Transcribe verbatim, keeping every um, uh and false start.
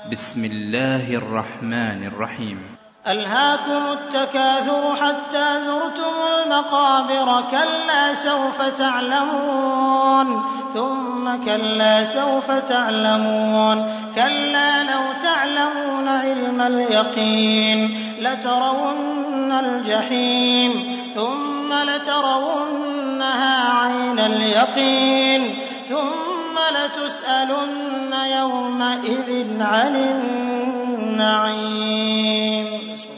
بسم الله الرحمن الرحيم. ألهاكم التكاثر حتى زرتم المقابر كلا سوف تعلمون ثم كلا سوف تعلمون كلا لو تعلمون علم اليقين لترون الجحيم ثم لترونها عين اليقين ثم لتسألن يومئذ عن النعيم.